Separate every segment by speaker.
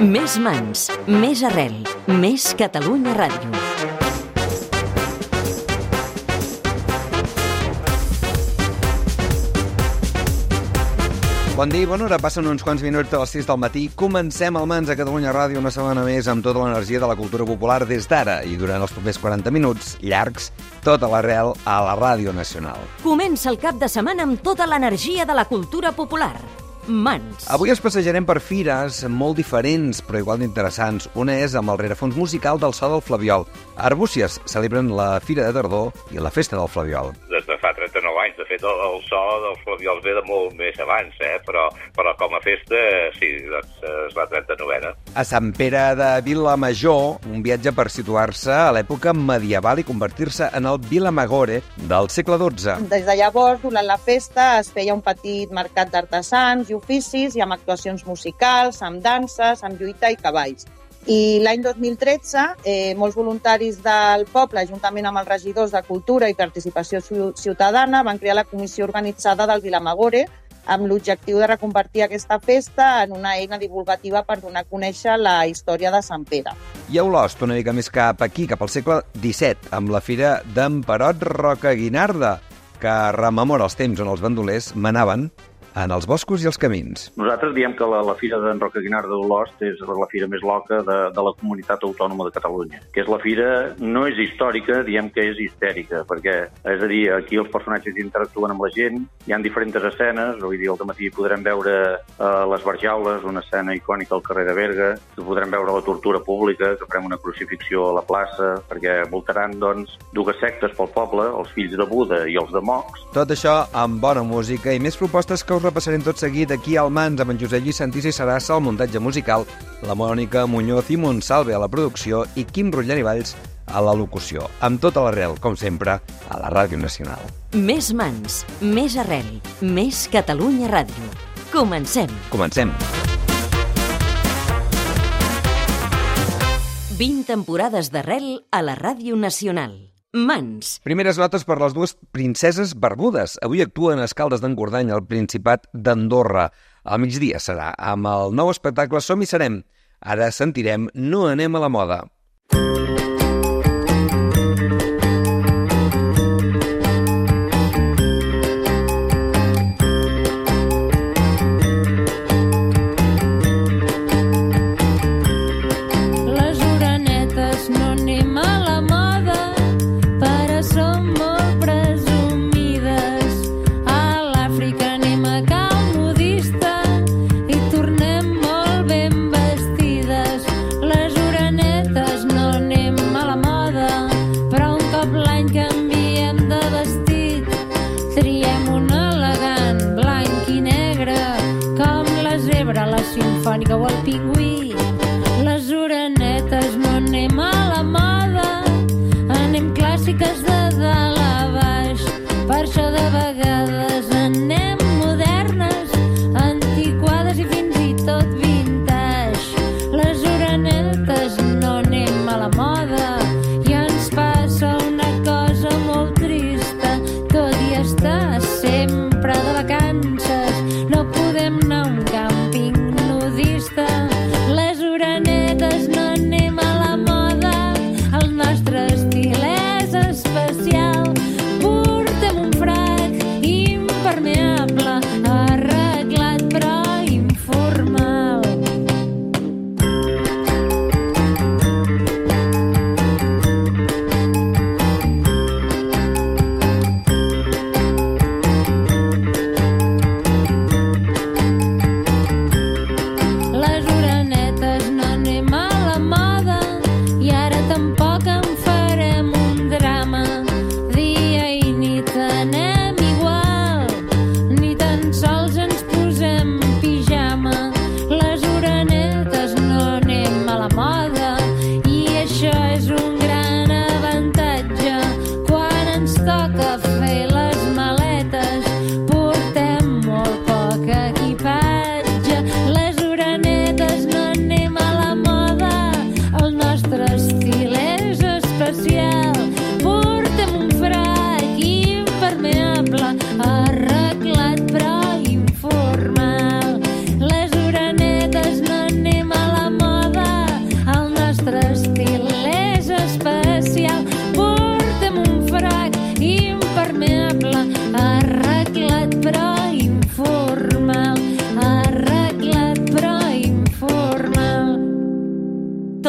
Speaker 1: Més mans, més arrel, més Catalunya Ràdio.
Speaker 2: Bon dia i bona hora, passen uns quants minuts a les 6 del matí. Comencem el Mans a Catalunya Ràdio una setmana més amb tota l'energia de la cultura popular des d'ara i durant els propers 40 minuts llargs, tota l'arrel a la Ràdio Nacional.
Speaker 1: Comença el cap de setmana amb tota l'energia de la cultura popular. Mans.
Speaker 2: Avui ens passejarem per fires molt diferents, però igual d'interessants. Una és amb el rerefons musical del So del Flabiol. A Arbúcies celebren la Fira de Tardor i la Festa del Flabiol.
Speaker 3: Des de fa 39 anys. De fet, el So dels Flaviols ve de molt més abans, però com a festa, sí, doncs és la 39a.
Speaker 2: A Sant Pere de Vilamajor, un viatge per situar-se a l'època medieval i convertir-se en el Vilamagore del segle XII.
Speaker 4: Des de llavors, durant la festa, es feia un petit mercat d'artesans i oficis i amb actuacions musicals, amb danses, amb lluita i cavalls. I l'any 2013, molts voluntaris del poble, juntament amb els regidors de Cultura i Participació Ciutadana, van crear la comissió organitzada del Vilamagore amb l'objectiu de reconvertir aquesta festa en una eina divulgativa per donar a conèixer la història de Sant Pere.
Speaker 2: I a Olost, una mica més cap aquí, cap al segle XVII, amb la Fira d'en Perot Rocaguinarda, que rememora els temps on els bandolers manaven en els boscos i els camins.
Speaker 5: Nosaltres diem que la Fira d'en Rocaguinarda d'Olost és la fira més loca de la comunitat autònoma de Catalunya. Que és la fira, no és històrica, diem que és histèrica, perquè, és a dir, aquí els personatges interactuen amb la gent, hi ha diferents escenes, avui dia al matí podrem veure les Barjaules, una escena icònica al carrer de Berga, podrem veure la tortura pública, que farem una crucifixió a la plaça, perquè voltaran, doncs, dues sectes pel poble, els fills de Buda i els de Mocs.
Speaker 2: Tot això amb bona música i més propostes que us repassarem tot seguit aquí al Mans amb en Josep Lluís Santís i Sarassa al muntatge musical, la Mònica Muñoz i Montsalve a la producció i Quim Rotllán i Valls a la locució. Amb tota l'arrel, com sempre, a la Ràdio Nacional.
Speaker 1: Més mans, més arrel, més Catalunya Ràdio. Comencem.
Speaker 2: Comencem.
Speaker 1: 20 temporades d'arrel a la Ràdio Nacional. Mans.
Speaker 2: Primeres notes per les dues princeses barbudes. Avui actuen a Escaldes d'Engordany, al Principat d'Andorra. Al migdia serà amb el nou espectacle Som hi serem. Ara sentirem No anem a la moda.
Speaker 6: Simfònica o el pingüí. Les orenetes no anem a la moda, anem clàssiques de dalt a baix. Per això de vegades anem modernes, antiquades i fins i tot vintage. Les orenetes no anem a la moda i ens passa una cosa molt trista. Tot i estar sempre de vacances, no podem anar a un càmping nudista. Les orenetes no anem a la moda, el nostre estil és especial. Portem un frac i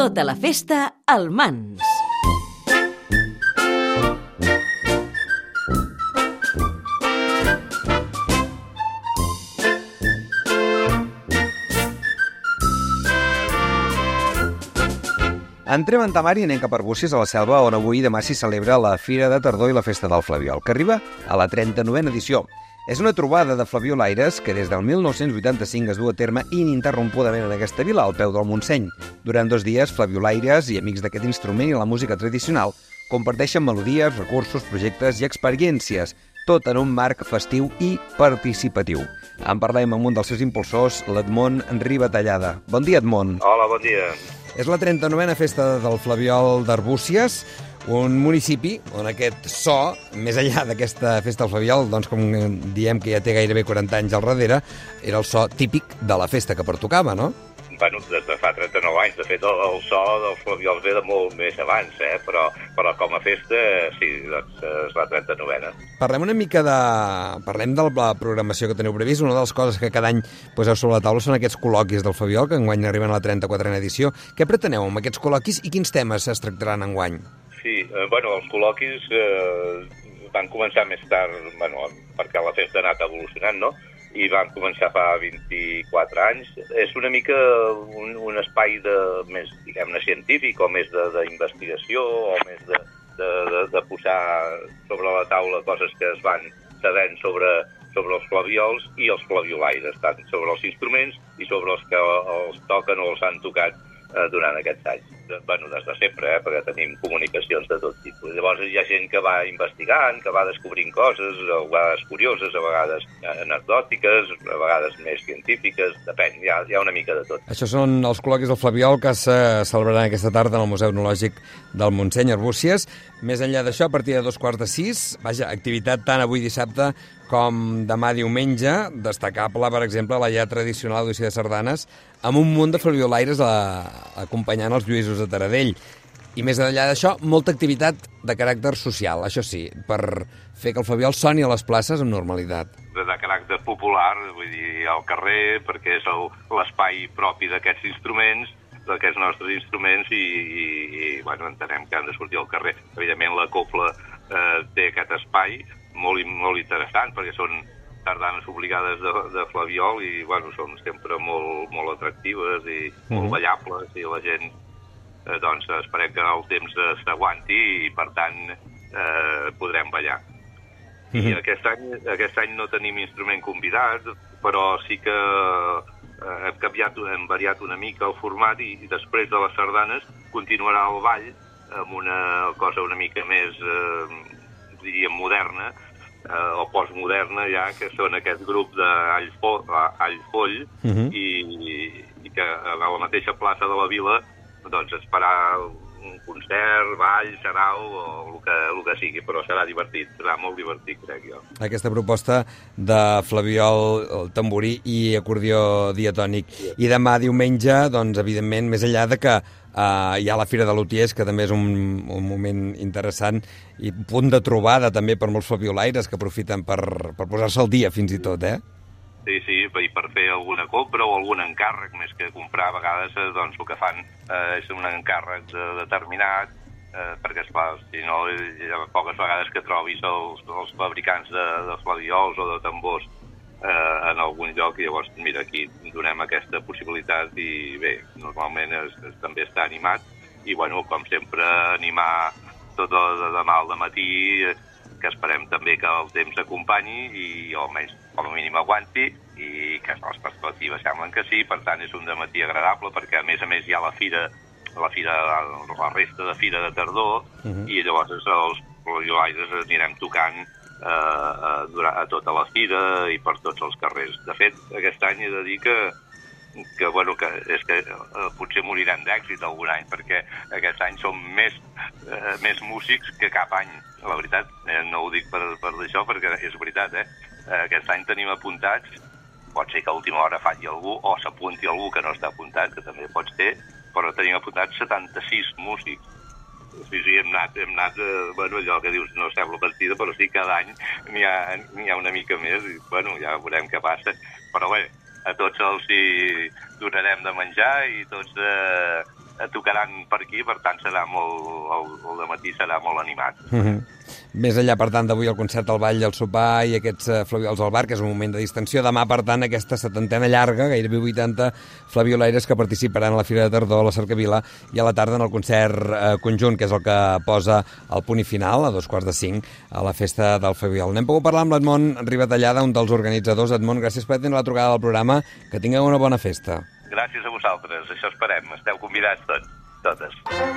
Speaker 1: Tota la festa al Mans.
Speaker 2: Entrem en Tamar i anem cap a Arbúcies, a la Selva, on avui i demà s'hi celebra la Fira de Tardor i la Festa del Flabiol, que arriba a la 39a edició. És una trobada de flabiolaires que des del 1985 es du a terme ininterrompudament en aquesta vila, al peu del Montseny. Durant 2 dies, flabiolaires i amics d'aquest instrument i la música tradicional comparteixen melodies, recursos, projectes i experiències, tot en un marc festiu i participatiu. En parlem amb un dels seus impulsors, l'Edmond Ribatallada. Bon dia, Edmond.
Speaker 3: Hola, bon dia.
Speaker 2: És la 39a festa del Flabiol d'Arbúcies, un municipi on aquest so, més enllà d'aquesta festa del Flabiol, doncs com diem que ja té gairebé 40 anys al darrere, era el so típic de la festa que pertocava, no?
Speaker 3: Bueno, des de fa 39 anys. De fet, el so dels Flabiol ve de molt més abans, però com a festa, sí, doncs és la 39a.
Speaker 2: Parlem de la programació que teniu previst. Una de les coses que cada any poseu sobre la taula són aquests col·loquis del Flabiol, que enguany arriben a la 34a edició. Què preteneu amb aquests col·loquis i quins temes es tractaran enguany?
Speaker 3: Sí, els col·loquis van començar més tard, perquè la festa ha anat evolucionant, no? I van començar fa 24 anys. És una mica un espai més, diguem-ne, científic, o més d'investigació, o més de posar sobre la taula coses que es van sabent sobre els flaviols i els flabiolaires, tant sobre els instruments i sobre els que els toquen o els han tocat durant aquests anys. Des de sempre, perquè tenim comunicacions de tot tipus. Llavors hi ha gent que va investigant, que va descobrint coses, a vegades curioses, a vegades anecdòtiques, a vegades més científiques, depèn, hi ha una mica de tot.
Speaker 2: Això són els col·loquis del Flabiol que se celebraran aquesta tarda en el Museu Etnològic del Montseny, Arbúcies. Més enllà d'això, a partir de 5:45, activitat tant avui dissabte com demà diumenge, destacable, per exemple, la ja tradicional audició de sardanes, amb un munt de flabiolaires acompanyant els lluïsos de Taradell. I més enllà d'això, molta activitat de caràcter social, això sí, per fer que el Flabiol soni a les places amb normalitat.
Speaker 3: De caràcter popular, vull dir, al carrer, perquè és l'espai propi d'aquests instruments, d'aquests nostres instruments, i entenem que han de sortir al carrer. Evidentment, la copla té aquest espai molt interessant, perquè són sardanes obligades de Flabiol i, són sempre molt atractives i molt ballables, i la gent, esperem que el temps s'aguanti i, per tant, podrem ballar. I aquest any no tenim instrument convidat, però sí que hem variat una mica el format i després de les sardanes continuarà el ball amb una cosa una mica més, diríem, moderna, o postmoderna ja, que són aquest grup d'Allfoll, i que a la mateixa plaça de la vila es farà un concert, ball, sarau, o el que sigui, però serà divertit, serà molt divertit, crec jo.
Speaker 2: Aquesta proposta de Flabiol, el tamborí i acordió diatònic. I demà diumenge, evidentment, més enllà de que hi ha la Fira de Lutiers, que també és un moment interessant i punt de trobada també per molts flabiolaires que aprofiten per posar-se al dia fins i tot,
Speaker 3: Sí, i per fer alguna compra o algun encàrrec, més que comprar, a vegades el que fan és un encàrrec determinat, perquè, esclar, si no, hi ha poques vegades que trobis els fabricants de flaviols o de tambors en algun lloc, i llavors, mira, aquí donem aquesta possibilitat i bé, normalment també està animat i, com sempre, animar tot demà al dematí, que esperem també que el temps acompanyi i almenys com a mínim aguanti, i que les perspectives semblen que sí, per tant és un dematí agradable perquè a més hi ha la resta de Fira de Tardor, i llavors els flabiolaires anirem tocant a tota la fira i per tots els carrers. De fet, aquest any he de dir que potser morirem d'èxit algun any, perquè aquest any som més músics que cap any. La veritat, no ho dic per això, perquè és veritat, Aquest any tenim apuntats, pot ser que a última hora falli algú, o s'apunti algú que no està apuntat, que també pot ser, però tenim apuntats 76 músics. Sí, hem anat, allò que dius, no sembla partida, però sí, cada any n'hi ha una mica més, i, ja veurem què passa. Però bé, a tots els hi donarem de menjar i tots tocaran per aquí, per tant serà el dematí serà molt animat.
Speaker 2: Més enllà, per tant, d'avui el concert, el ball, el sopar i aquests flabiolars al bar, que és un moment de distensió. Demà, per tant, aquesta 70ena llarga, gairebé 80 flabiolaires que participaran a la Fira de Tardor, a la Cercavila, i a la tarda en el concert conjunt, que és el que posa el punt i final, a 4:45, a la festa del Flabiol. N'hem pogut parlar amb l'Edmond Ribatallada, un dels organitzadors. Edmond, gràcies per tenir la trucada del programa. Que tingueu una bona festa.
Speaker 3: Gràcies a vosaltres, això esperem. Esteu convidats tots, totes.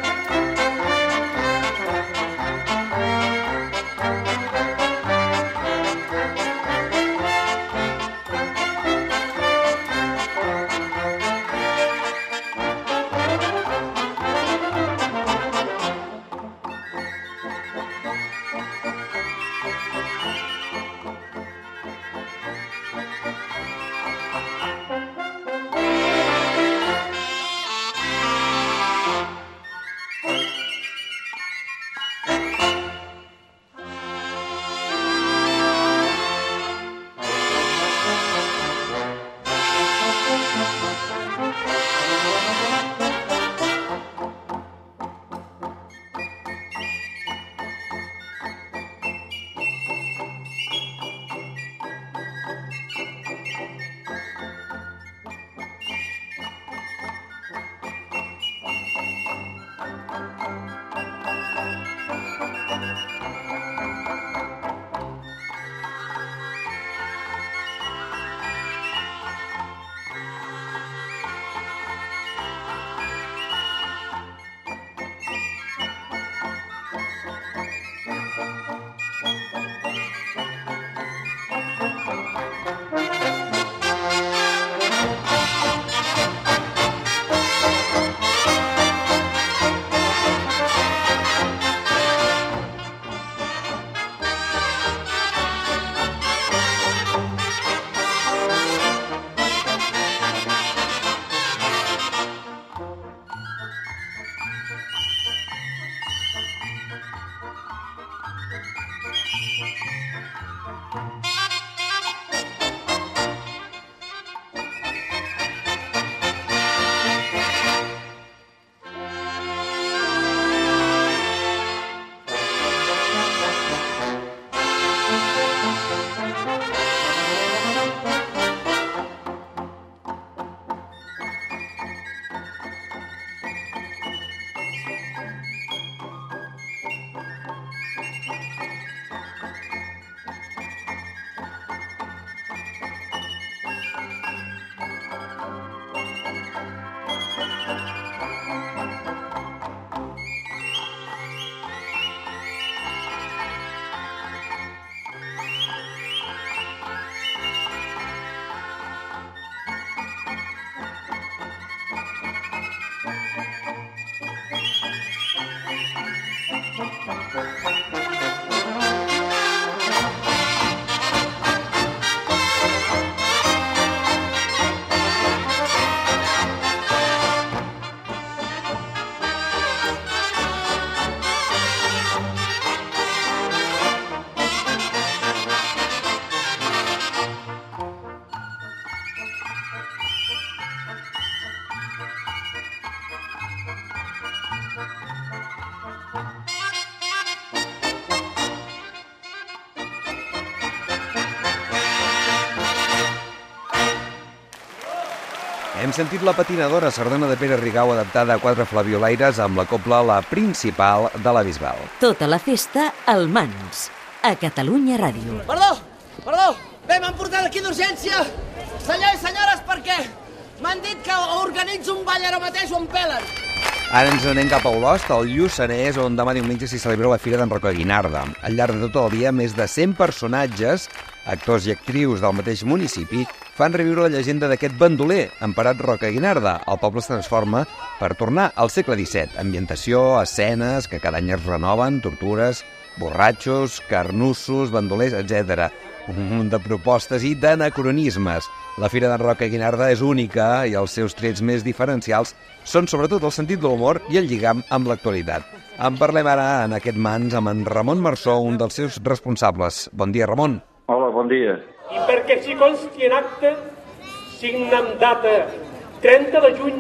Speaker 2: Hem sentit La patinadora, sardana de Pere Rigau, adaptada a 4 flabiolaires amb la cobla La principal de la Bisbal.
Speaker 1: Tota la festa al Mans, a Catalunya Ràdio.
Speaker 7: Perdó, bé, m'han portat aquí d'urgència. Senyors i senyores, perquè m'han dit que organitzo un ball ara mateix o em pelen.
Speaker 2: Ara ens anem cap a Olost, al Lluçanès, on demà diumenge s'hi celebra la Fira d'en Roca Guinarda. Al llarg de tot el dia, més de 100 personatges, actors i actrius del mateix municipi, fan reviure la llegenda d'aquest bandoler, emparat Roca Guinarda. El poble es transforma per tornar al segle XVII. Ambientació, escenes que cada any es renoven, tortures, borratxos, carnussos, bandolers, etc. Un munt de propostes i d'anacronismes. La Fira d'en Roca Guinarda és única i els seus trets més diferencials són sobretot el sentit de l'humor i el lligam amb l'actualitat. En parlem ara en aquest Mans amb en Ramon Marsó, un dels seus responsables. Bon dia, Ramon.
Speaker 5: Hola, bon dia.
Speaker 8: I perquè s'hi consti en acte, signa amb data 30 de juny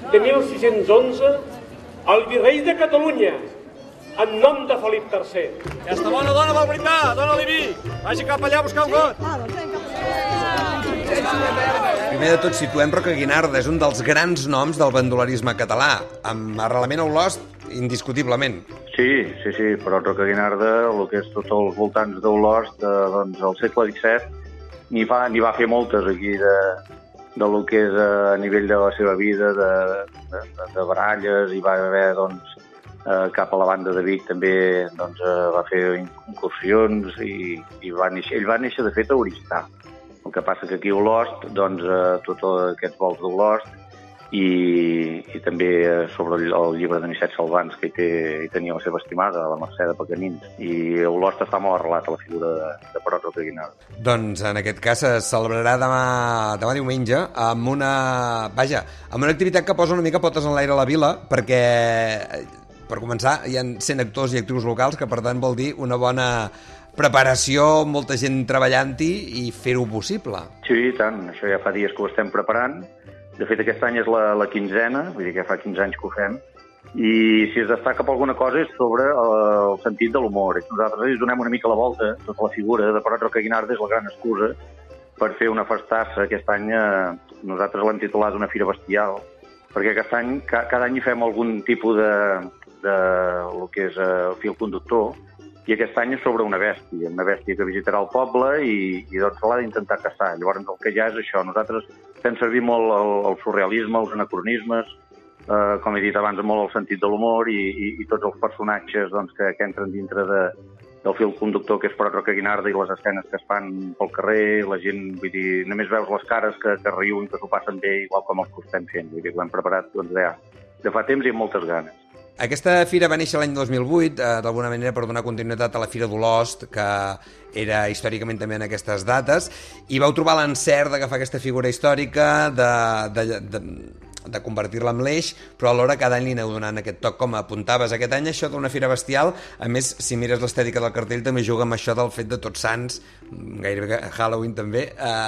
Speaker 8: de 1611, el virrei de Catalunya, en nom de Felip III.
Speaker 9: Aquesta bona dona vol brindar, dona-li vi. Vagi cap allà a buscar un got.
Speaker 2: Primer de tot, situem Roca Guinarda, és un dels grans noms del bandolerisme català, amb arrelament a Olost, indiscutiblement.
Speaker 5: Sí, però Roca Guinarda, el que és tots els voltants d'Olost, doncs al segle XVII, n'hi va fer moltes aquí de lo que és a nivell de la seva vida, de baralles, i va haver, doncs, cap a la banda de Vic també doncs, va fer incursions i ell va néixer, de fet, a Oristà. El que passa que aquí a Olost, doncs, tots aquests vols d'Olost i també sobre el llibre de Nicet Salvans, que hi tenia la seva estimada, la Mercè de Pacanins. I Olost està molt arrelat a la figura de Perot Roca Guinarda.
Speaker 2: Doncs en aquest cas es celebrarà demà diumenge amb una activitat que posa una mica potes en l'aire a la vila, perquè, per començar, hi ha 100 actors i actrius locals, que per tant vol dir una bona preparació, molta gent treballant-hi i fer-ho possible.
Speaker 5: Sí, i tant. Això ja fa dies que ho estem preparant. De fet, aquest any és la 15ena, vull dir que ja fa 15 anys que ho fem, i si es destaca per alguna cosa és sobre el sentit de l'humor. Nosaltres li donem una mica la volta, tota la figura de Perot Roca Guinarda és la gran excusa per fer una festassa. Aquest any nosaltres l'hem titulat una fira bestial, perquè aquest any, cada any hi fem algun tipus de lo que és el fil conductor, i aquest any és sobre una bèstia que visitarà el poble i doncs l'ha d'intentar caçar. Llavors el que hi ha és això. Nosaltres fem servir molt el surrealisme, els anacronismes, com he dit abans, molt el sentit de l'humor i tots els personatges doncs, que entren dintre del fil conductor que és Perot Roca Guinarda i les escenes que es fan pel carrer, la gent, vull dir, només veus les cares que riuen, que s'ho passen bé, igual com els que ho estem fent. Vull dir que ho hem preparat doncs, de fa temps i amb moltes ganes.
Speaker 2: Aquesta fira va néixer l'any 2008, d'alguna manera per donar continuïtat a la Fira d'Olost, que era històricament també en aquestes dates, i vau trobar l'encert d'agafar aquesta figura històrica, de convertir-la en l'eix, però alhora cada any li aneu donant aquest toc, com apuntaves. Aquest any això d'una fira bestial, a més, si mires l'estètica del cartell, també juga amb això del fet de Tots Sants, gairebé Halloween també,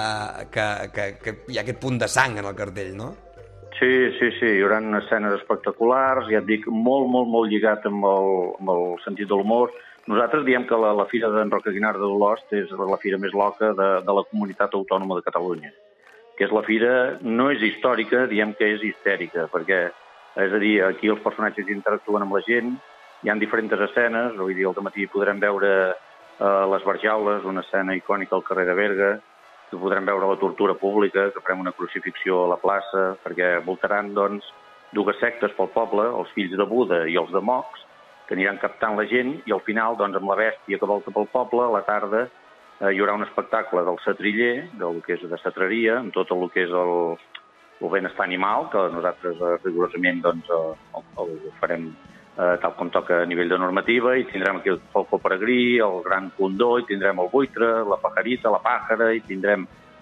Speaker 2: que hi ha aquest punt de sang en el cartell, no?
Speaker 5: Sí, hi haurà escenes espectaculars, ja et dic, molt lligat amb el sentit de l'humor. Nosaltres diem que la Fira d'en Roca Guinarda d'Olost és la fira més loca de la comunitat autònoma de Catalunya, que és la fira, no és històrica, diem que és histèrica, perquè, és a dir, aquí els personatges interactuen amb la gent, hi ha diferents escenes, vull dir, al dematí podrem veure les Barjaules, una escena icònica al carrer de Berga, que podrem veure la tortura pública, que farem una crucifixió a la plaça, perquè voltaran, doncs, dues sectes pel poble, els fills de Buda i els de Mocs, que aniran captant la gent, i al final, doncs, amb la bèstia que volta pel poble, a la tarda hi haurà un espectacle del setriller, del que és de setreria, amb tot el que és el benestar animal, que nosaltres rigorosament doncs, el farem tal com toca a nivell de normativa, i tindrem aquí el falcó peregrí, el gran condó, i tindrem el buitre, la pajarita, la pàjara, i tindrem,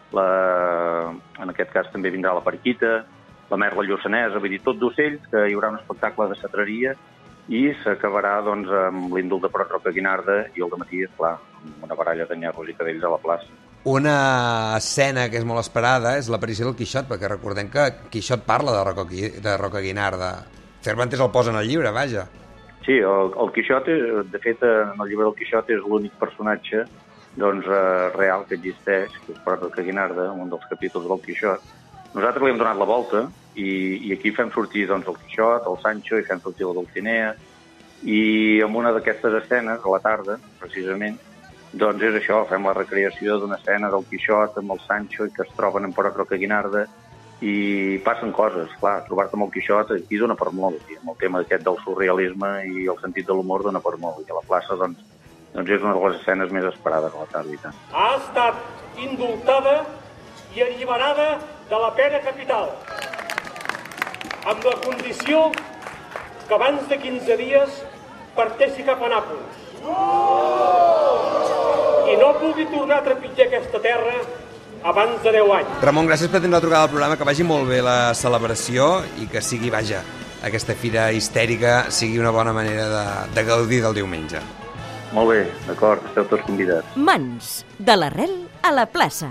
Speaker 5: en aquest cas també vindrà la periquita, la merla lluçanesa, vull dir, tot d'ocells, que hi haurà un espectacle de setreria, i s'acabarà doncs, amb l'indult de Perot Roca Guinarda, i al dematí, esclar, amb una baralla de nyarros i cadells a la plaça.
Speaker 2: Una escena que és molt esperada és l'aparició del Quixot, perquè recordem que Quixot parla de Roca Guinarda. Cervantes el posa en el llibre, vaja.
Speaker 5: Sí, el Quixot, de fet, en el llibre del Quixot és l'únic personatge doncs, real que existeix, que és Perot Roca Guinarda, un dels capítols del Quixot. Nosaltres li hem donat la volta i aquí fem sortir doncs, el Quixot, el Sancho, i fem sortir la Dulcinea, i en una d'aquestes escenes, a la tarda, precisament, doncs és això, fem la recreació d'una escena del Quixot amb el Sancho i que es troben en Perot Roca Guinarda, i passen coses, clar, trobar-te amb el Quixot aquí dona per molt, amb el tema aquest del surrealisme i el sentit de l'humor dona per molt, i a la plaça doncs és una de les escenes més esperades a la tarda i tant.
Speaker 8: Ha estat indultada i alliberada de la pena capital, amb la condició que abans de 15 dies parteixi cap a Nàpols i no pugui tornar a trepitjar aquesta terra abans de 10 anys.
Speaker 2: Ramon, gràcies per tenir la trucada al programa, que vagi molt bé la celebració i que sigui, vaja, aquesta fira histèrica sigui una bona manera de gaudir del diumenge.
Speaker 5: Molt bé, d'acord, esteu tots convidats.
Speaker 1: Mans, de l'arrel a la plaça.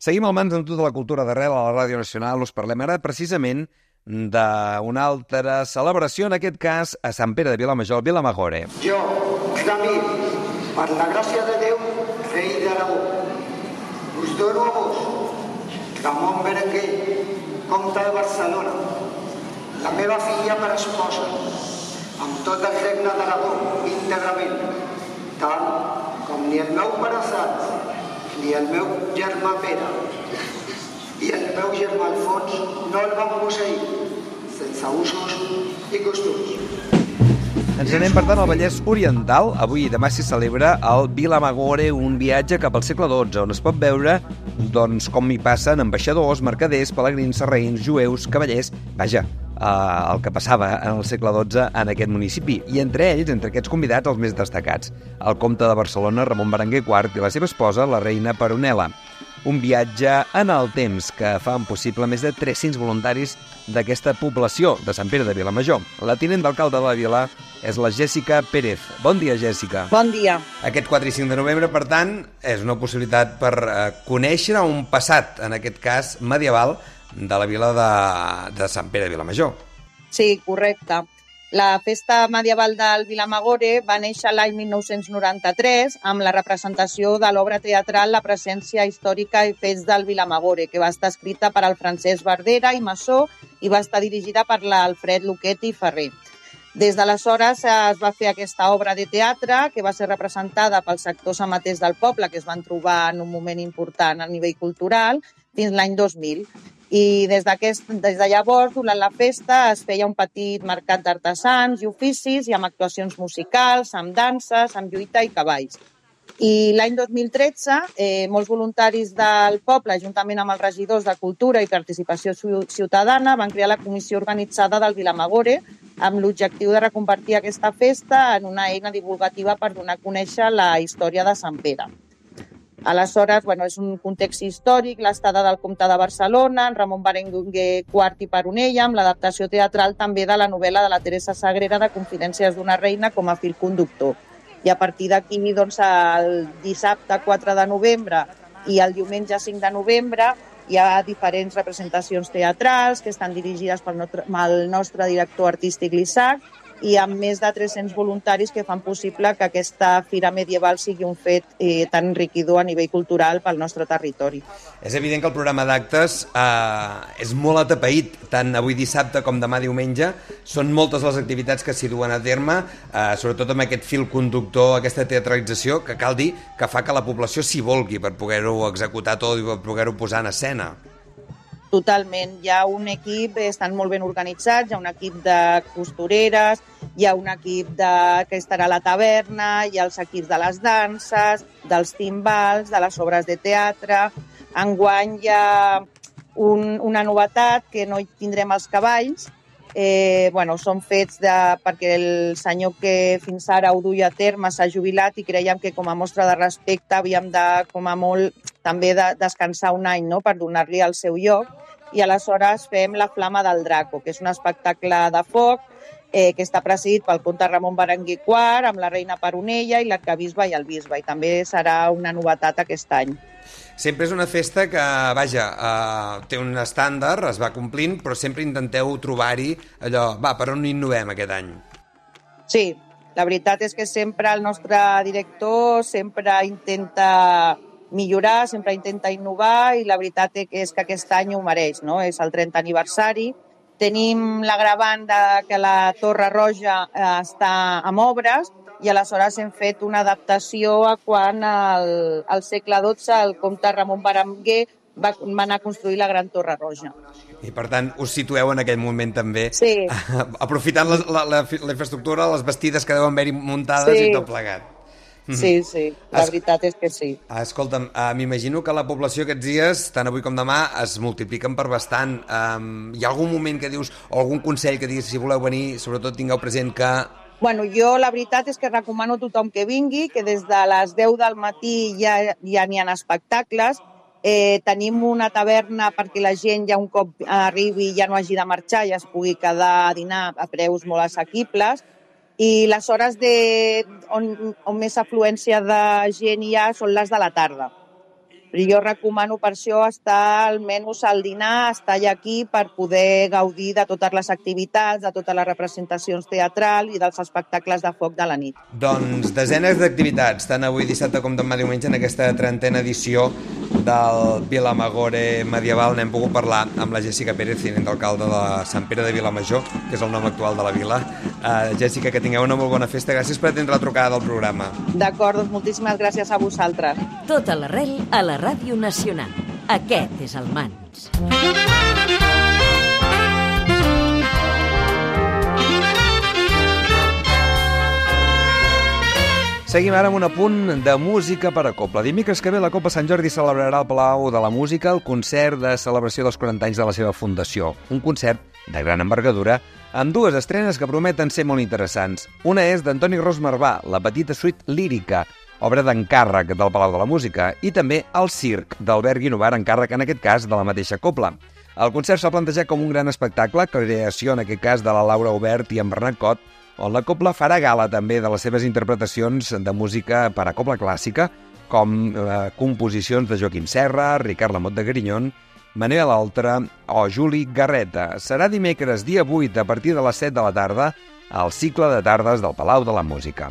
Speaker 2: Seguim al mans amb tota la cultura d'arrel a la Ràdio Nacional. Us parlem ara precisament d'una altra celebració, en aquest cas a Sant Pere de Vilamajor, Vilamagore.
Speaker 10: Jo, Camil, per la gràcia de Déu, rei d'Aragó, us dono a vos, Ramon Berenguer, comte de Barcelona, la meva filla per esposa, amb tot el regne d'Aragó íntegrament, tant com ni el meu parassat, ni el meu germà Pere i el meu germà Alfons no el van posseir, sense usos i costums.
Speaker 2: Ens anem, per tant, al Vallès Oriental. Avui i demà s'hi celebra el Vilamagore, un viatge cap al segle XII, on es pot veure com hi passen ambaixadors, mercaders, pelegrins, sarraïns, jueus, cavallers... Vaja, el que passava en el segle XII en aquest municipi. I entre ells, entre aquests convidats, els més destacats, el comte de Barcelona, Ramon Berenguer IV, i la seva esposa, la reina Peronela. Un viatge en el temps que fan possible més de 300 voluntaris d'aquesta població de Sant Pere de Vilamajor. La tinent d'alcalde de la vila és la Jèssica Pérez. Bon dia, Jèssica.
Speaker 4: Bon dia.
Speaker 2: Aquest 4 i 5 de novembre, per tant, és una possibilitat per conèixer un passat, en aquest cas medieval, de la vila de Sant Pere de Vilamajor.
Speaker 4: Sí, correcte. La festa medieval del Vilamagore va néixer l'any 1993 amb la representació de l'obra teatral La presència històrica i fets del Vilamagore, que va estar escrita per al Francesc Verdera i Massó i va estar dirigida per l'Alfred Luquet i Ferrer. Des d'aleshores es va fer aquesta obra de teatre que va ser representada pels actors amateurs del poble, que es van trobar en un moment important a nivell cultural, fins l'any 2000. I des de llavors, durant la festa, es feia un petit mercat d'artesans i oficis i amb actuacions musicals, amb danses, amb lluita i cavalls. I l'any 2013, molts voluntaris del poble, juntament amb els regidors de Cultura i Participació Ciutadana, van crear la comissió organitzada del Vilamagore amb l'objectiu de reconvertir aquesta festa en una eina divulgativa per donar a conèixer la història de Sant Pere. Aleshores, és un context històric, l'estada del comte de Barcelona, en Ramon Berenguer IV i Peronella, amb l'adaptació teatral també de la novel·la de la Teresa Sagrera de Confidències d'una reina com a fil conductor. I a partir d'aquí, el dissabte 4 de novembre i el diumenge 5 de novembre hi ha diferents representacions teatrals que estan dirigides pel nostre director artístic l'Isaac i amb més de 300 voluntaris que fan possible que aquesta fira medieval sigui un fet tan enriquidor a nivell cultural pel nostre territori.
Speaker 2: És evident que el programa d'actes és molt atapeït, tant avui dissabte com demà diumenge. Són moltes les activitats que s'hi duen a terme, sobretot amb aquest fil conductor, aquesta teatralització, que cal dir que fa que la població s'hi volgui per poder-ho executar tot i per poder-ho posar en escena.
Speaker 4: Totalment. Hi ha un equip, estan molt ben organitzats, hi ha un equip de costureres, hi ha un equip que estarà a la taverna, hi ha els equips de les danses, dels timbals, de les obres de teatre. Enguany hi ha una novetat, que no hi tindrem els cavalls. Són fets perquè el senyor que fins ara ho duia a terme s'ha jubilat i creiem que com a mostra de respecte havíem de, com a molt, també descansar un any, no?, per donar-li el seu lloc. I aleshores fem la Flama del Draco, que és un espectacle de foc que està presidit pel comte Ramon Berenguer IV, amb la reina Peronella i l'arquebisbe i el bisbe. I també serà una novetat aquest any.
Speaker 2: Sempre és una festa que, té un estàndard, es va complint, però sempre intenteu trobar-hi allò, per on innovem aquest any?
Speaker 4: Sí, la veritat és que sempre el nostre director sempre intenta millorar, sempre intenta innovar i la veritat és que aquest any ho mereix, no? És el 30 aniversari. Tenim l'agravant que la Torre Roja està amb obres i aleshores hem fet una adaptació a quan al segle XII el comte Ramon Berenguer va anar a construir la Gran Torre Roja.
Speaker 2: I per tant us situeu en aquell moment també,
Speaker 4: sí,
Speaker 2: aprofitant la infraestructura, les bastides que deuen haver-hi muntades, sí, i tot plegat.
Speaker 4: Sí, la veritat és que sí.
Speaker 2: Escolta'm, m'imagino que la població aquests dies, tant avui com demà, es multipliquen per bastant. Hi ha algun moment que dius, o algun consell que diguis, si voleu venir, sobretot tingueu present que...
Speaker 4: Jo la veritat és que recomano a tothom que vingui, que des de les 10 del matí ja n'hi ha espectacles. Tenim una taverna perquè la gent ja un cop arribi ja no hagi de marxar, ja es pugui quedar a dinar a preus molt assequibles. I les hores on més afluència de gent hi ha són les de la tarda. Però jo recomano per això estar almenys al dinar, estar allà aquí per poder gaudir de totes les activitats, de totes les representacions teatrals i dels espectacles de foc de la nit.
Speaker 2: Doncs desenes d'activitats, tant avui dissabte com demà diumenge, en aquesta 30a edició del Vilamagore Medieval. N'hem pogut parlar amb la Jèssica Pérez, tinent d'alcalde de Sant Pere de Vilamajor, que és el nom actual de la vila. Jèssica, que tingueu una molt bona festa. Gràcies per atendre la trucada del programa.
Speaker 4: D'acord, doncs moltíssimes gràcies a vosaltres.
Speaker 1: Tot a l'arrel a la Ràdio Nacional. Aquest és el Mans.
Speaker 2: Seguim ara amb un apunt de música per a Copla. Dimecres que ve la Copa Sant Jordi celebrarà al Palau de la Música el concert de celebració dels 40 anys de la seva fundació. Un concert de gran envergadura amb dues estrenes que prometen ser molt interessants. Una és d'Antoni Ros Marvà, la petita suite lírica, obra d'encàrrec del Palau de la Música, i també El Circ, d'Albert Guinovar, encàrrec en aquest cas de la mateixa Copla. El concert s'ha plantejat com un gran espectacle, creació en aquest cas de la Laura Obert i en Bernat Cot, on la Copla farà gala també de les seves interpretacions de música per a copla clàssica, com composicions de Joaquim Serra, Ricard Lamotte de Grignon, Manuel Altra o Juli Garreta. Serà dimecres, dia 8, a partir de les 7 de la tarda, al cicle de tardes del Palau de la Música.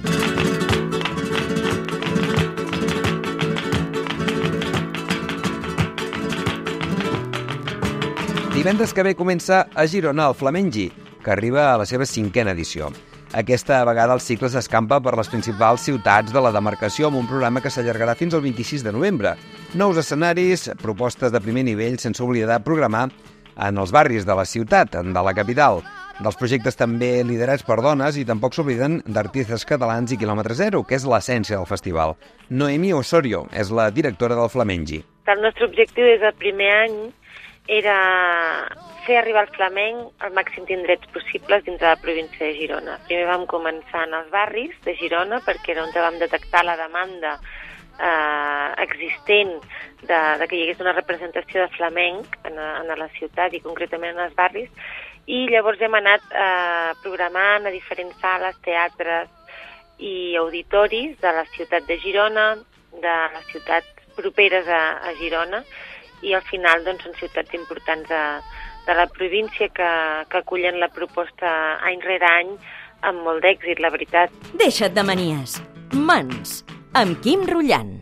Speaker 2: Divendres que ve comença a Girona el Flamengi, que arriba a la seva 5a edició. Aquesta vegada el cicle s'escampa per les principals ciutats de la demarcació amb un programa que s'allargarà fins al 26 de novembre. Nous escenaris, propostes de primer nivell, sense oblidar programar en els barris de la ciutat, de la capital. Dels projectes també liderats per dones i tampoc s'obliden d'artistes catalans i quilòmetre zero, que és l'essència del festival. Noemí Osorio és la directora del Flamengi.
Speaker 11: El nostre objectiu des del primer any era fer arribar el flamenc al màxim d'indrets possibles dins de la província de Girona. Primer vam començar en els barris de Girona perquè era on vam detectar la demanda existent de que hi hagués una representació de flamenc en la ciutat i concretament en els barris, i llavors hem anat programant a diferents sales, teatres i auditoris de la ciutat de Girona, de les ciutats properes a Girona, i al final doncs, són ciutats importants de la província que acullen la proposta any rere any amb molt d'èxit, la veritat.
Speaker 1: Deixa't de manies. Mans, amb Quim Rullant.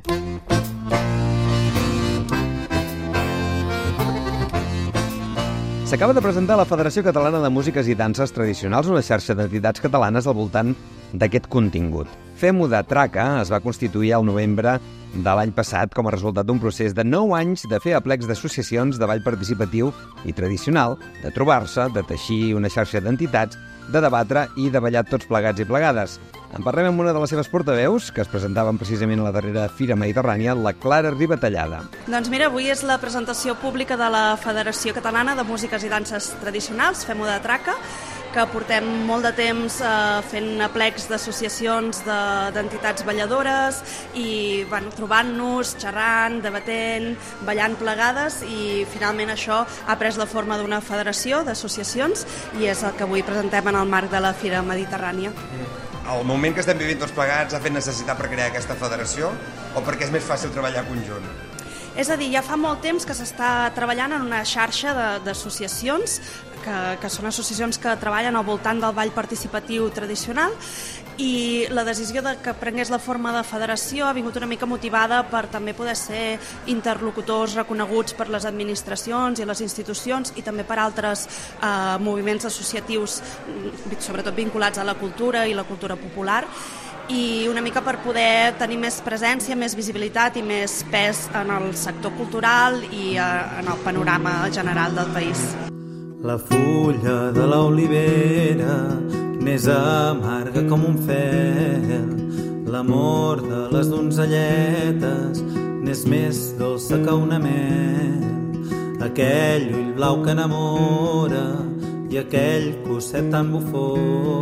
Speaker 2: S'acaba de presentar la Federació Catalana de Músiques i Danses Tradicionals, una xarxa d'entitats catalanes al voltant d'aquest contingut. Fem-ho de Traca es va constituir al novembre de l'any passat com a resultat d'un procés de 9 anys de fer aplecs d'associacions de ball participatiu i tradicional, de trobar-se, de teixir una xarxa d'entitats, de debatre i de ballar tots plegats i plegades. En parlem amb una de les seves portaveus, que es presentaven precisament a la darrera Fira Mediterrània, la Clara Ribatallada.
Speaker 12: Doncs mira, avui és la presentació pública de la Federació Catalana de Músiques i Danses Tradicionals, Fem-ho de Traca, que portem molt de temps fent aplecs d'associacions d'entitats balladores i trobant-nos, xerrant, debatent, ballant plegades, i finalment això ha pres la forma d'una federació d'associacions i és el que avui presentem en el marc de la Fira Mediterrània.
Speaker 2: El moment que estem vivint tots plegats ha fet necessitat per crear aquesta federació o perquè és més fàcil treballar conjunt?
Speaker 12: És a dir, ja fa molt temps que s'està treballant en una xarxa d'associacions que són associacions que treballen al voltant del ball participatiu tradicional, i la decisió de que prengués la forma de federació ha vingut una mica motivada per també poder ser interlocutors reconeguts per les administracions i les institucions i també per altres moviments associatius, sobretot vinculats a la cultura i la cultura popular, i una mica per poder tenir més presència, més visibilitat i més pes en el sector cultural i en el panorama general del país.
Speaker 13: La fulla de l'olivera n'és amarga com un fel, l'amor de les donzelletes n'és més dolça que una mel, aquell ull blau que enamora i aquell cosset tan bufó,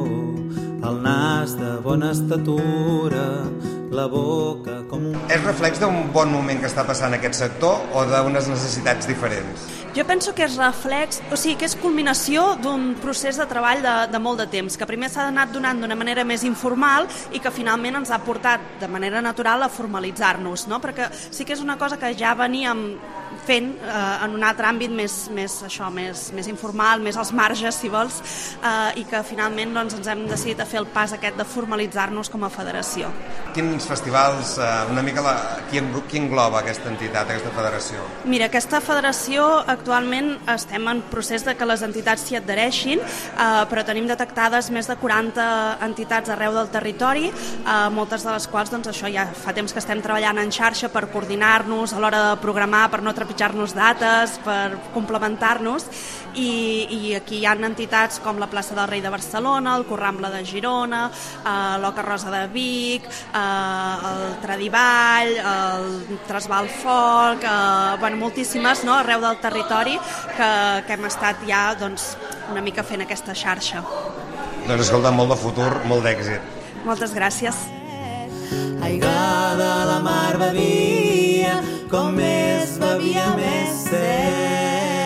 Speaker 13: el nas de bona estatura, la boca com un...
Speaker 2: És reflex d'un bon moment que està passant aquest sector o d'unes necessitats diferents?
Speaker 12: Jo penso que és reflex, o sigui, que és culminació d'un procés de treball de molt de temps, que primer s'ha anat donant d'una manera més informal i que finalment ens ha portat de manera natural a formalitzar-nos, no? Perquè sí que és una cosa que ja veníem fent en un altre àmbit més informal, més als marges, si vols, i que finalment doncs, ens hem decidit a fer el pas aquest de formalitzar-nos com a federació.
Speaker 2: Quins festivals, una mica qui engloba aquesta entitat, aquesta federació?
Speaker 12: Mira, aquesta federació actualment estem en procés de que les entitats s'hi adhereixin, però tenim detectades més de 40 entitats arreu del territori, moltes de les quals doncs, això ja fa temps que estem treballant en xarxa per coordinar-nos a l'hora de programar, per no trepitjar-nos dates, per complementar-nos, i aquí hi ha entitats com la plaça del Rei de Barcelona, el Corrambla de Girona, l'Oca Rosa de Vic, el Tradivall, el Trasbal Folk, moltíssimes, no?, arreu del territori que hem estat ja doncs, una mica fent aquesta xarxa.
Speaker 2: Doncs escolta, molt de futur, molt d'èxit.
Speaker 12: Moltes gràcies.
Speaker 13: Aigua de la mar bevia, com més bevia més set.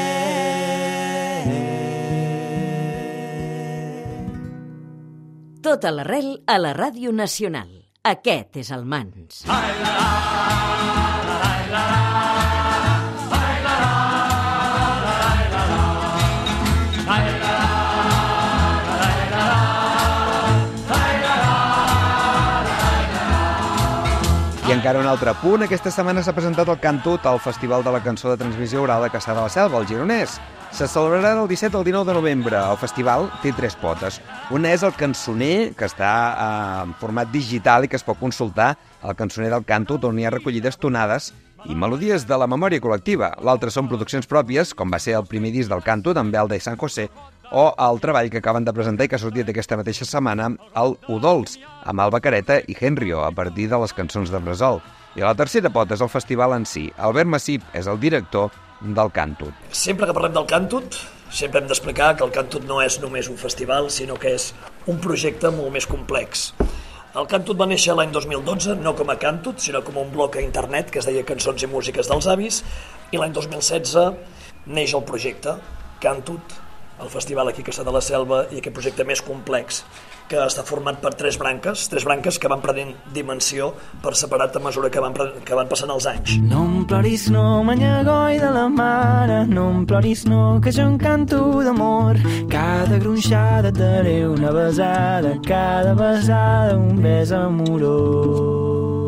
Speaker 1: Tot a l'arrel a la Ràdio Nacional. Aquest és el Mans.
Speaker 2: I encara un altre punt, aquesta setmana s'ha presentat el Cantut al Festival de la Cançó de Transmissió Oral de Cassà de la Selva, al Gironès. Se celebrarà del 17 al 19 de novembre. El festival té 3 potes. Una és el cançoner, que està en format digital i que es pot consultar al cançoner del Cantut, on hi ha recollides tonades i melodies de la memòria col·lectiva. L'altre són produccions pròpies, com va ser el primer disc del Cantut, amb Belda i San José, o el treball que acaben de presentar i que ha sortit aquesta mateixa setmana, el Udols, amb Alba Careta i Henryo, a partir de les cançons de Bresol. I la tercera pota és el festival en si. Albert Massip és el director del Cantut.
Speaker 14: Sempre que parlem del Cantut, sempre hem d'explicar que el Cantut no és només un festival, sinó que és un projecte molt més complex. El Cantut va néixer l'any 2012, no com a Cantut, sinó com un bloc a internet que es deia Cançons i Músiques dels Avis, i l'any 2016 neix el projecte Cantut, el festival aquí a Cassà de la Selva, i aquest projecte més complex, que està format per 3 branques que van prenent dimensió per separat a mesura que van passant els anys.
Speaker 15: No em ploris, no, manyagoi de la mare, no em ploris, no, que jo en canto d'amor. Cada gronxada et daré una besada, cada besada un bes amorós.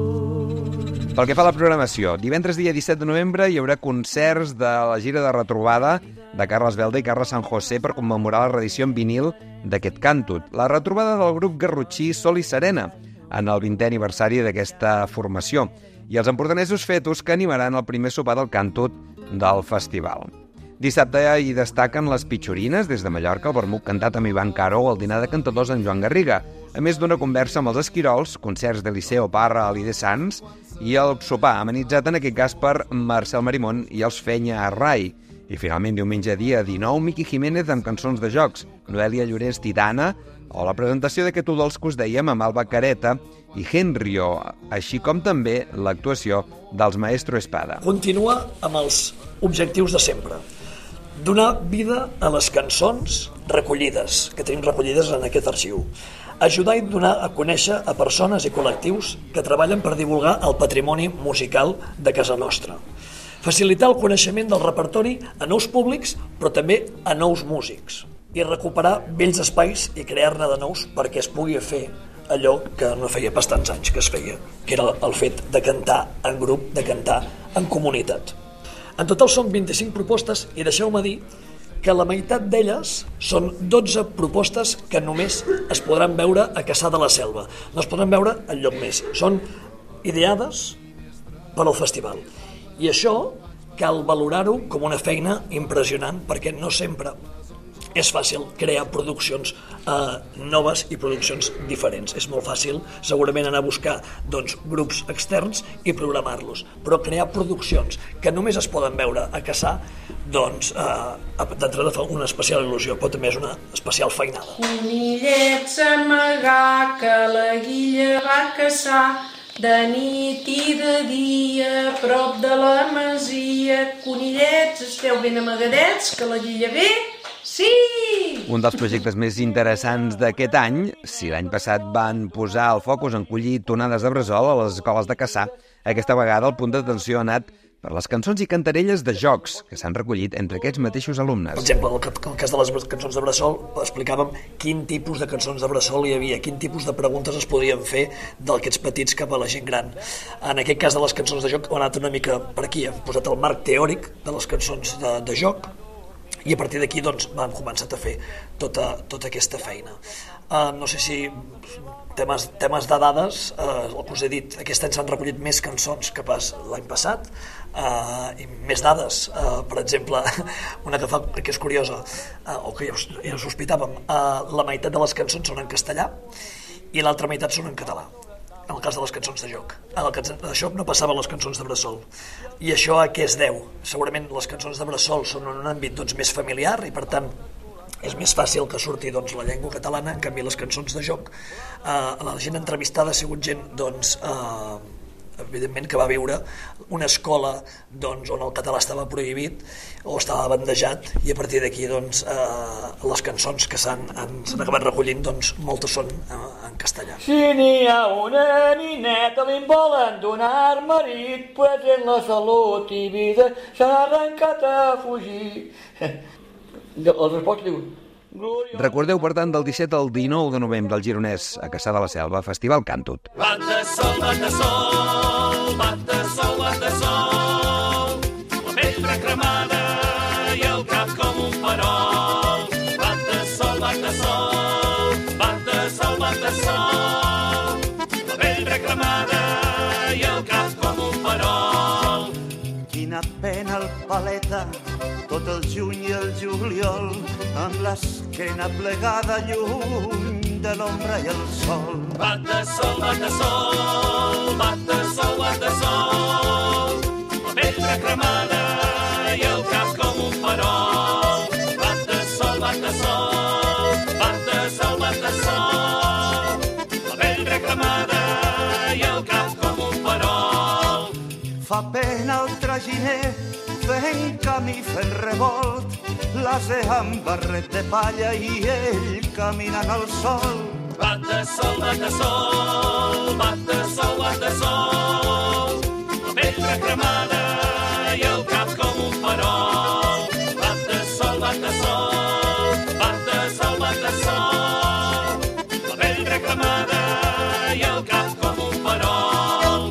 Speaker 2: Pel que fa a la programació, divendres dia 17 de novembre hi haurà concerts de la gira de retrobada de Carles Belda i Carles San José per commemorar la reedició en vinil d'aquest Cantut. La retrobada del grup garrotxí Sol i Serena en el 20è aniversari d'aquesta formació i els empordanesos Fetus que animaran el primer sopar del Cantut del festival. Dissabte hi destaquen les Pitxorines des de Mallorca, el vermut cantat amb Ivan Caro o el dinar de cantadors en Joan Garriga, a més d'una conversa amb els Esquirols, concerts de Liceo Parra a l'Ide Sants i el sopar amenitzat en aquest cas per Marcel Marimón i els Fenya Arrai. I finalment diumenge dia 19, Miqui Jiménez amb cançons de jocs, Noelia Llorens Titana o la presentació d'aquest Udols que us dèiem amb Alba Careta i Henryo, així com també l'actuació dels Maestro Espada.
Speaker 14: Continua amb els objectius de sempre. Donar vida a les cançons recollides, que tenim recollides en aquest arxiu. Ajudar i donar a conèixer a persones i col·lectius que treballen per divulgar el patrimoni musical de casa nostra. Facilitar el coneixement del repertori a nous públics, però també a nous músics. I recuperar vells espais i crear-ne de nous perquè es pugui fer allò que no feia bastants anys que es feia, que era el fet de cantar en grup, de cantar en comunitat. En total són 25 propostes i deixeu-me dir que la meitat d'elles són 12 propostes que només es podran veure a Cassà de la Selva. No es podran veure enlloc més. Són ideades per al festival. I això cal valorar-ho com una feina impressionant perquè no sempre és fàcil crear produccions noves i produccions diferents. És molt fàcil segurament anar a buscar grups externs i programar-los, però crear produccions que només es poden veure a Cassà d'entrada fa una especial il·lusió, però també és una especial feinada.
Speaker 16: Conillet s'amagà que la guilla va caçar, De nit i de dia, a prop de la masia, conillets, esteu ben amagadets, que la llilla ve? Sí!
Speaker 2: Un dels projectes més interessants d'aquest any, si l'any passat van posar el focus en collir tonades de bressol a les escoles de Cassà, aquesta vegada el punt d'atenció ha anat per les cançons i cantarelles de jocs que s'han recollit entre aquests mateixos alumnes.
Speaker 14: Per exemple, en el cas de les cançons de bressol, explicàvem quin tipus de cançons de bressol hi havia, quin tipus de preguntes es podien fer d'aquests petits cap a la gent gran. En aquest cas de les cançons de joc hem anat una mica per aquí, hem posat el marc teòric de les cançons de joc i a partir d'aquí doncs, vam començar a fer tota aquesta feina. No sé si temes de dades, el que us he dit, aquest any s'han recollit més cançons que pas l'any passat, i més dades, per exemple, una que és curiosa, o que ja sospitàvem, la meitat de les cançons són en castellà i l'altra meitat són en català, en el cas de les cançons de joc. En el cas de joc no passaven les cançons de bressol. I això a què es deu? Segurament les cançons de bressol són en un àmbit més familiar i per tant és més fàcil que surti la llengua catalana, en canvi les cançons de joc, la gent entrevistada ha sigut gent evidentment que va viure una escola on el català estava prohibit o estava bandejat i a partir d'aquí les cançons que s'han acabat recollint moltes són en castellà.
Speaker 17: Si n'hi ha una nineta li volen donar marit, pues en la salut i vida s'ha arrencat a fugir. La resposta diu...
Speaker 2: Recordeu, per tant, del 17 al 19 de novembre al Gironès, a Cassà de la Selva, Festival Cantut.
Speaker 18: Bat de sol, bat de sol, bat de sol, bat de sol, la pell recremada i el cap com un perol. Bat de sol, bat de sol, bat de sol, bat de sol, la pell recremada i el cap com un perol.
Speaker 10: Quina pena el paleta, tot el juny i el juliol, amb l'esquena plegada lluny de l'ombra i el sol.
Speaker 18: Bat de sol, bat de sol, bat de sol, bat de sol, la pell recremada i el cap com un perol. Bat de sol, bat de sol, bat de sol, bat de sol, la pell recremada i el cap com un perol.
Speaker 10: Fa pena el traginer fent camí, fent revolt, l'ase amb barret de palla i ell caminant al sol.
Speaker 18: Bat de sol, bat de sol, bat de sol, bat de sol, la pell recremada i el cap com un perol. Bat de sol, bat de sol, bat de sol, bat de sol, la pell recremada i el cap com un perol.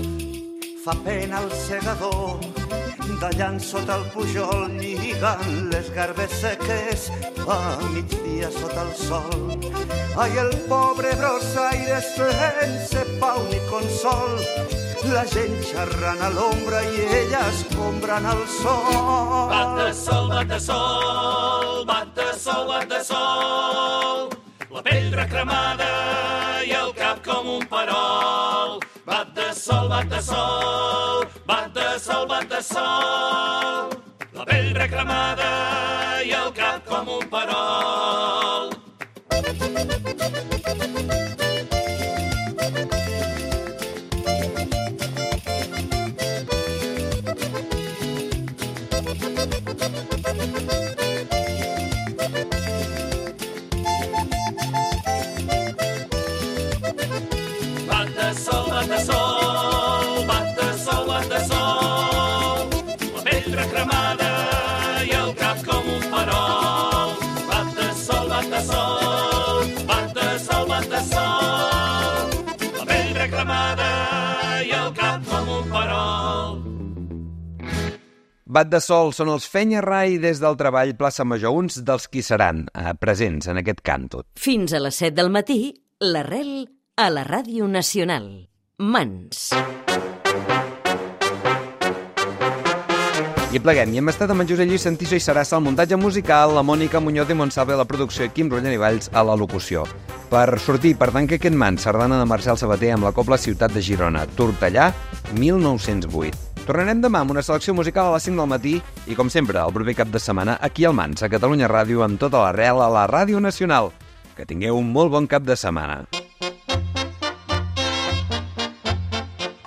Speaker 10: Fa pena el segador tallant sota el pujol, lligant les garbes seques a migdia sota el sol. Ai, el pobre brossaire sense pau ni consol, la gent xerrant a l'ombra i ella escombrant al sol.
Speaker 18: Bat de sol, bat de sol, bat de sol, bat de sol, la pell recremada i el cap com un perol. Bat de sol, bat de sol, bat de sol, bat de sol, la pell recremada i el cap com un perol. Bat de sol, bat de sol, bat de sol, bat de sol, la pell recremada i el cap com un perol. Bat de sol, bat de sol, bat de sol, bat de sol, la pell recremada i el cap com un perol.
Speaker 2: Bat de Sol són els Fenya Rai des del treball Plaça Major, uns dels qui seran presents en aquest Cantut.
Speaker 1: Fins a les 7 del matí, l'Arrel a la Ràdio Nacional. Mans.
Speaker 2: I pleguem, i hem estat amb en Josep Lluís Santiso i Sarassa al muntatge musical, la Mònica Muñoz i Montsalve a la producció i Quim Rullan i Valls a la locució. Per sortir, per tancar aquest Mans, sardana de Marcel Sabater amb la Cobla Ciutat de Girona, Tortellà, 1908. Tornarem demà amb una selecció musical a les 5 del matí i, com sempre, el proper cap de setmana, aquí al Mans, a Catalunya Ràdio, amb tota l'arrel a la Ràdio Nacional. Que tingueu un molt bon cap de setmana.